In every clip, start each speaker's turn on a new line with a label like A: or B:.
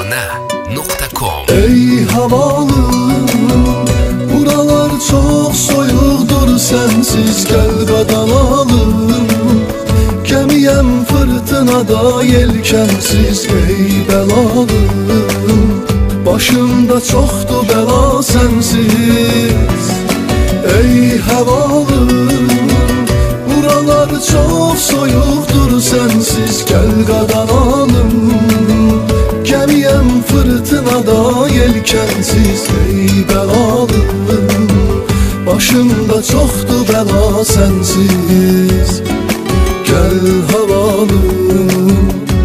A: Fərzanə.com.
B: Ey havalım, buralar çox soyuqdur, sənsiz gəl qadalalım. Gəmiyəm fırtınada, yelkənsiz ey bəlalım. Başımda çoxdur bəla sənsiz, ey havalım. Buralar çox soyuqdur, sənsiz gəl qadalalım. Gəmiyəm fırtınada, yelkənsiz ey bəlalım. Başımda çoxdur bəla sənsiz, gəl havalım.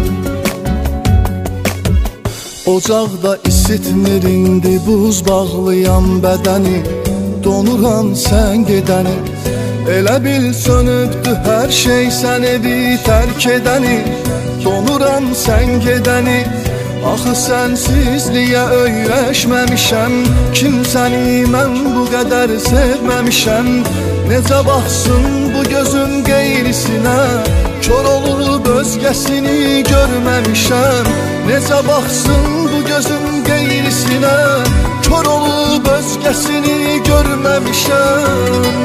B: Ocaqda isitmir indi buz bağlayan bədəni, donuram sən gedəni. Elə bil sönübdü hər şey səni bir tərk edəni, donuram sən gedəni. Axı sənsizliyə öyrəşməmişəm, kimsəni mən bu qədər sevməmişəm. Necə baxsın bu gözüm qeyrisinə, kör olub özgəsini görməmişəm. Necə baxsın bu gözüm qeyrisinə, kör olub özgəsini görməmişəm.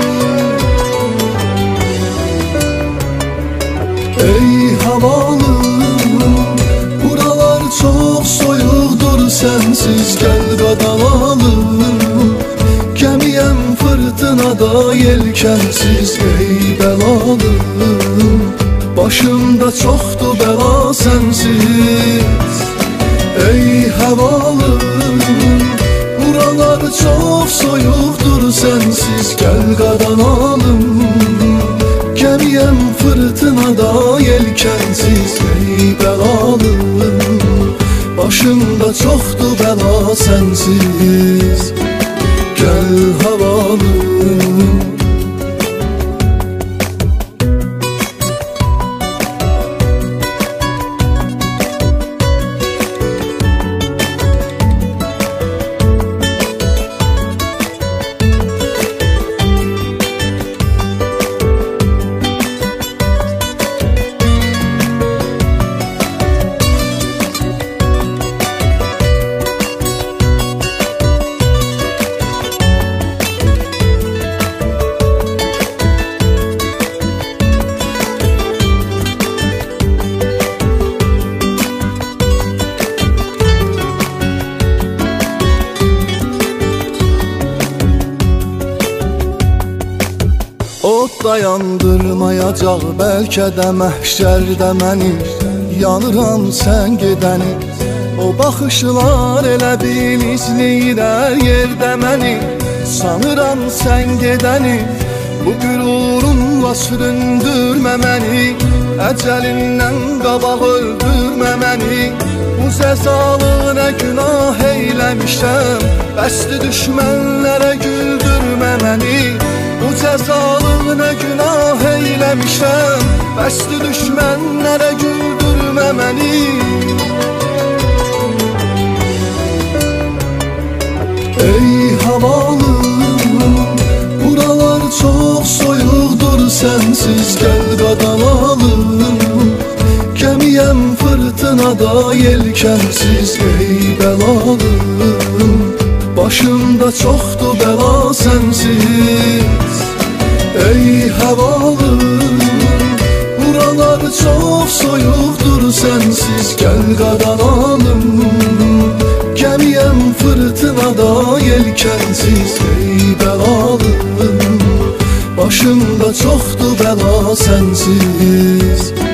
B: Ey havalım, buralar çox soyuqdur, sənsiz gəl qadalalım. Gəmiyəm fırtınada, yelkənsiz ey bəlalım. Başımda çoxdur bəla sənsiz, ey havalım. Buralar çox soyuqdur, sənsiz gəl qadalalım. Gəmiyəm fırtınada, yelkənsiz ey bəlalım. Başımda çoxdur bəla sənsiz, gəl havalım. Od dayandırmayacaq bəlkə də məhşərdə məni, yanıram sən gedəni. O baxışlar elə bil izləyirər yerdə məni, sanıram sən gedəni. Bu qürurunla süründürmə məni, əcəlindən qabaq öldürmə məni. Bu cəzalı nə günah eyləmişəm, bəsdi düşmənlərə güldürmə məni. Bu cəzalı nə günah eyləmişəm, bəsdi düşmənlərə güldürmə məni. Ey havalım, buralar çox soyuqdur, sənsiz gəl qadalalım. Gəmiyəm fırtınada, yelkənsiz ey bəlalım. Başımda çoxdur bəla sənsiz, ey havalım. Buralar çox soyuqdur, sənsiz gəl qadalalım. Gəmiyəm fırtınada, yelkənsiz ey bəlalım. Başımda çoxdur bəla sənsiz,